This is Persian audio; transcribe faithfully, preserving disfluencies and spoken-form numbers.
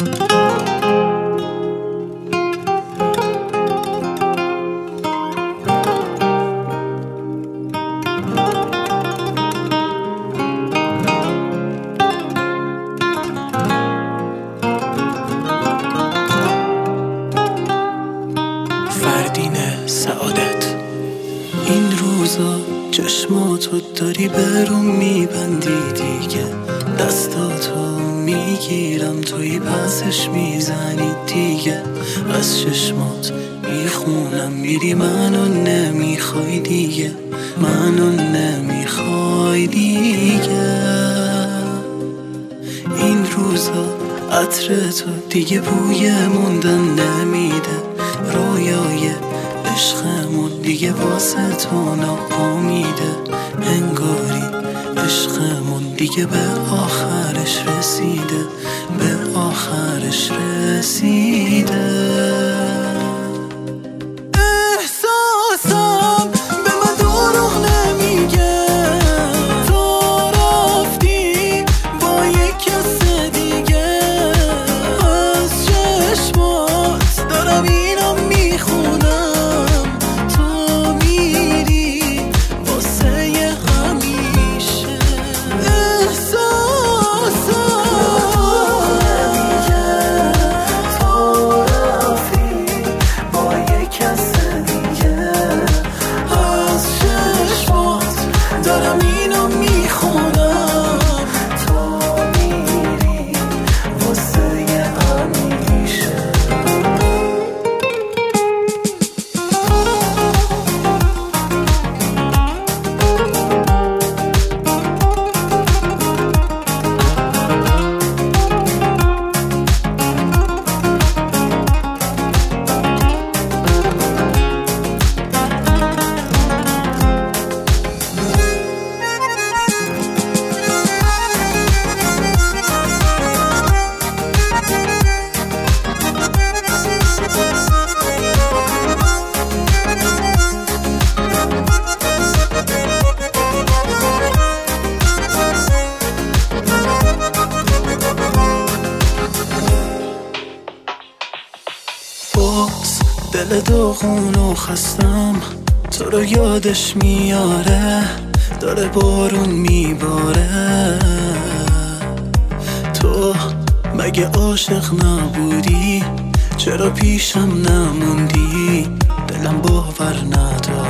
فردین سعادت. این روزا چشماتو داری برون میبندی دیگه، دستاتو میگیرم توی پسش میزنی دیگه، از چشمات میخونم میری منو نمیخوای دیگه، منو نمیخوای دیگه. این روزا عطر تو دیگه بوی موندن نمیده، رویای عشقمون دیگه واسه تو ناامیده، انگاری عشقمون دیگه به آخرش رسیده، به آخرش رسیده. دل داغون و خستم تو رو یادش میاره، داره بارون میباره. تو مگه عاشق نبودی؟ چرا پیشم نموندی؟ دلم باور نداره.